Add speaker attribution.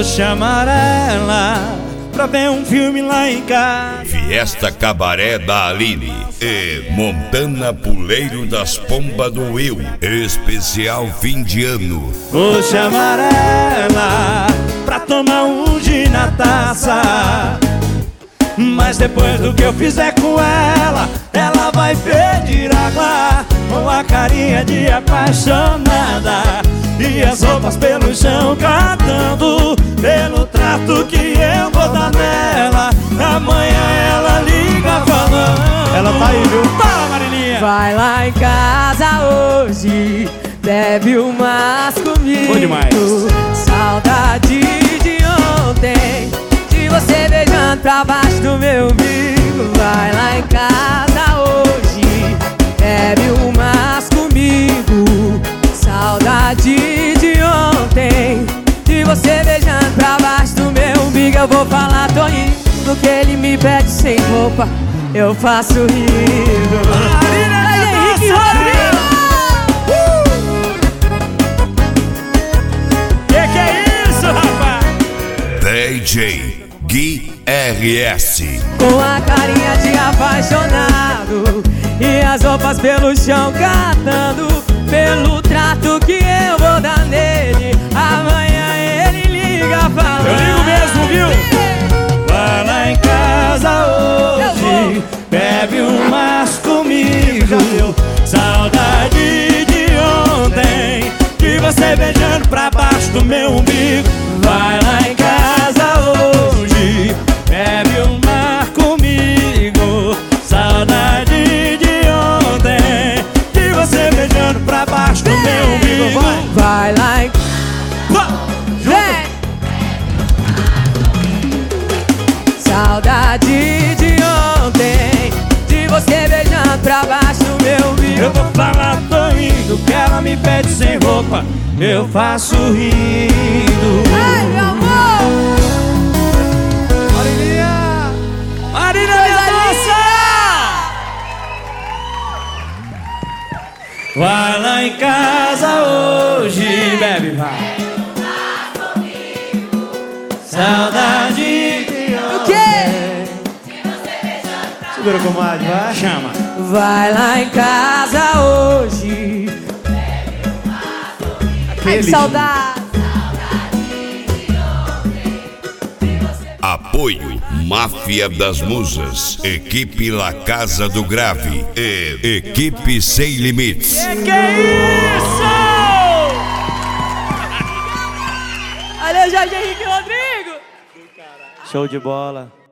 Speaker 1: chamar ela pra ver um filme lá em casa.
Speaker 2: Fiesta Cabaré da Aline e Montana Puleiro das Pombas do Will. Especial fim de ano.
Speaker 1: Vou chamar ela pra tomar um gin na taça, mas depois do que eu fizer com ela, ela vai pedir água com a carinha de apaixonada e as roupas pelo chão catando pelo trato que eu vou dar nela. Amanhã ela liga falando.
Speaker 3: Ela tá aí, viu?
Speaker 1: Fala, Marilinha!
Speaker 4: Vai lá em casa hoje, bebe umas comigo.
Speaker 1: Bom demais.
Speaker 4: Saudade de ontem, de você beijando pra baixo do meu umbigo. Vai lá em casa hoje, bebe umas comigo. Saudade de ontem, de você beijando pra baixo do meu umbigo. Eu vou falar, tô indo, que ele me pede sem roupa, eu faço rindo.
Speaker 1: Henrique Rodrigo! Que é isso, rapaz?
Speaker 2: DJ Gui RS.
Speaker 4: Com a carinha de apaixonado e as roupas pelo chão catando pelo trato que eu vou dar nele. Amanhã ele liga falando.
Speaker 1: Eu ligo mesmo, viu? Vai lá em casa hoje, bebe umas comigo. Saudade de ontem, de você beijando pra baixo do meu umbigo. Vai lá em casa hoje, bebe uma comigo. Saudade de ontem, de você beijando pra baixo do meu umbigo.
Speaker 4: Vai lá em... Vem! Saudade de ontem, de você beijando pra baixo do meu umbigo.
Speaker 1: Eu vou falar, tô indo, que ela me pede sem roupa, eu faço rindo.
Speaker 4: Ai, meu amor!
Speaker 1: Marilinha! Marilinha, minha moça! Vai lá em casa hoje, bebe, vai. Saudade de
Speaker 4: O quê?
Speaker 3: Segura, comadre, vai.
Speaker 1: Chama.
Speaker 4: Vai lá em casa hoje. Ai, que saudade.
Speaker 2: Apoio Máfia das Musas, Equipe La Casa do Grave e Equipe Sem Limites.
Speaker 1: Que é isso?
Speaker 4: Valeu, Jorge Henrique Rodrigo.
Speaker 3: Show de bola.